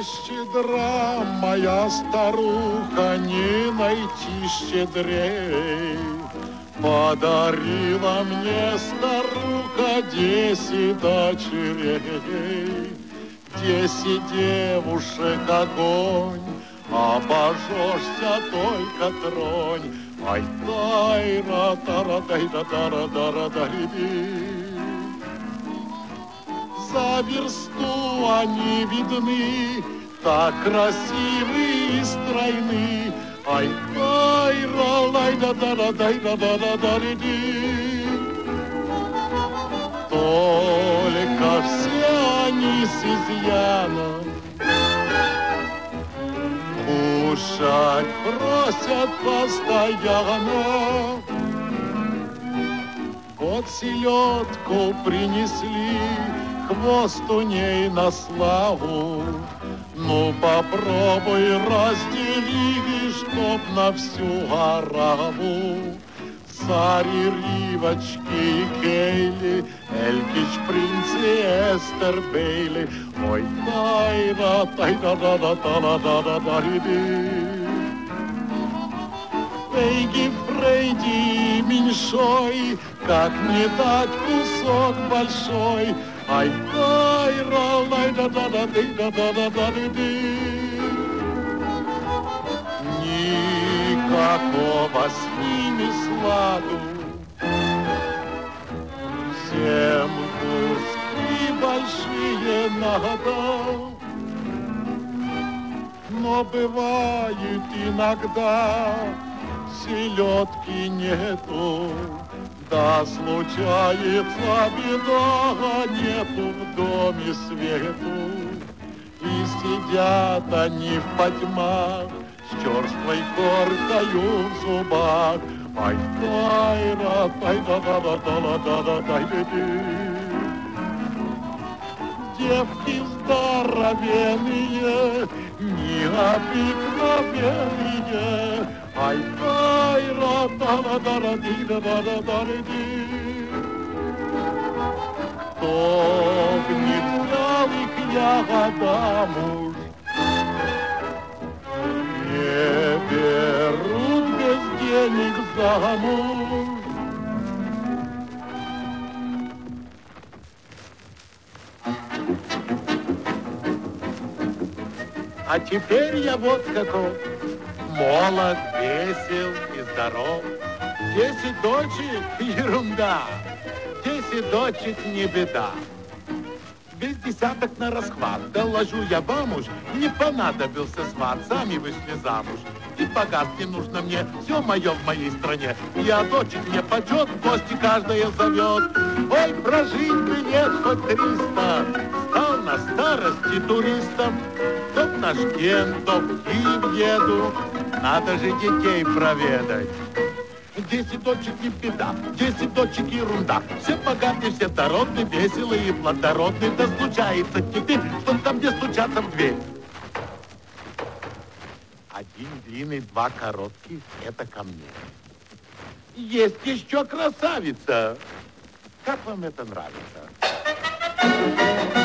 щедра моя старуха, не найти щедрей. Подарила мне старуха 10 дочерей. 10 девушек огонь, обожжешься только тронь. Ай, дай-ра, тара-дай-да-тара-дара-дай-ди. За версту они видны, так красивы и стройны. Ай, дай-ра, лай-да-да-да-дай-да-да-да-да-ди. Только все они с изъяном, кушать просят постоянно. Вот селедку принесли, хвост у ней на славу. Ну попробуй раздели, чтоб на всю ораву. Цари, Ривочки и Кейли, Элькич, принц и Эстер Бейли. Ой, дай-да, дай-да-да-да-да-да-да-да-ди. Фейги, Фрейди, меньшой, как не дать кусок большой. Ай, дай-ра, лай-да-да-да-ди-да-да-да-да-ди. Никакого с ними сладу, всем куски большие надо. Но бывает иногда селедки нету, да случается беда, нету в доме свету. И сидят они в потьмах с черствой коркою в зубах. Ай, дай-ра, дай-да-да-да-да-да-да-ди. Девки здоровенные, необыкновенные. Ай, дай-ра, да-да-да-да-ди-да-да-да-ди. Кто не взял их ягодам уж, не берут без денег замуж. А теперь я вот каков, молод, весел и здоров. 10 дочек — ерунда, 10 дочек — не беда. Без десяток на расхват, доложу я вам уж, не понадобился сват, сами вышли замуж. И богат не нужно мне, все мое в моей стране. Я дочек мне почет, в гости каждая зовет. Ой, прожить бы лет хоть 300, стал на старости туристом. То в Ташкент, то в Киев еду, надо же детей проведать. 10 дочек не беда, 10 дочек ерунда. Все богатые, все дородные, веселые и плодородные. Да случается теперь, что там, где стучатся в дверь. 1 длинный, 2 коротких — это ко мне. Есть еще красавица. Как вам это нравится?